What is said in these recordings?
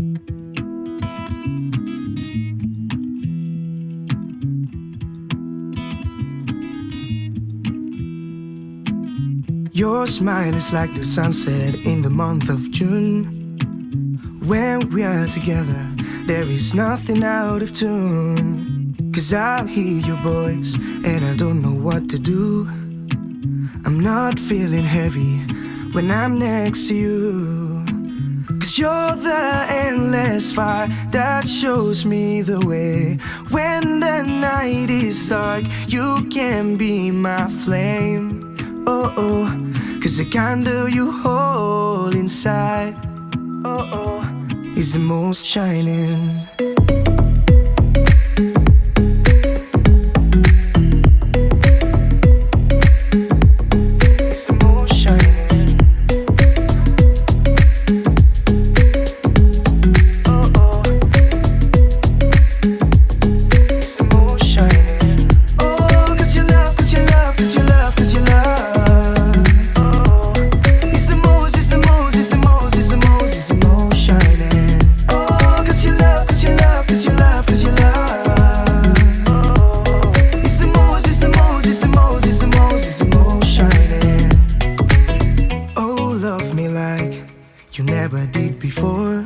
Your smile is like the sunset in the month of June. When we are together, there is nothing out of tune. 'Cause I hear your voice and I don't know what to do. I'm not feeling heavy when I'm next to you. 'Cause you're the endless fire that shows me the way. When the night is dark, you can be my flame. Oh, oh, 'cause the candle you hold inside, oh, oh, is the most shining. You never did before.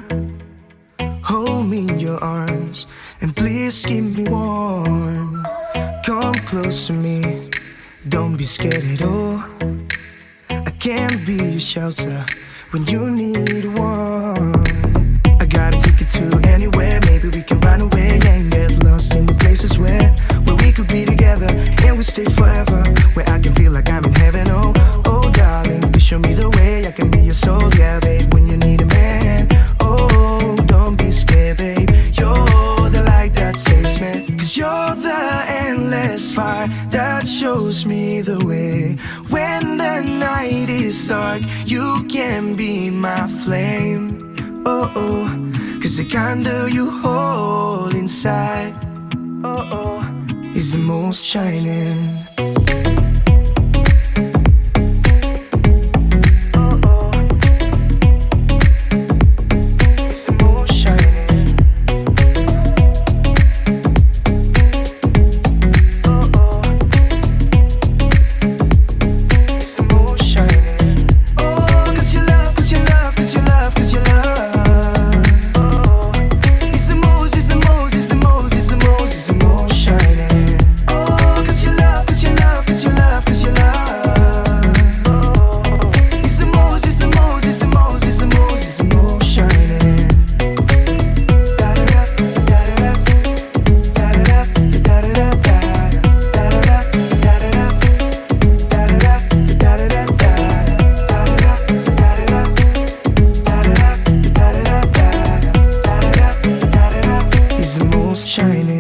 Hold me in your arms and please keep me warm. Come close to me, don't be scared at all. I can be your shelter when you need one. I gotta take you to anywhere, maybe we can run away and get lost in the places where we could be together and we stay forever. Where I can feel like I'm in heaven, oh, oh darling, please show me the way. I can be your soul, yeah babe, when you need a man. Oh, don't be scared babe, you're the light that saves me. 'Cause you're the endless fire that shows me the way. When the night is dark, you can be my flame. Oh, oh, 'cause the candle you hold inside, oh, oh, is the most shining. Shining.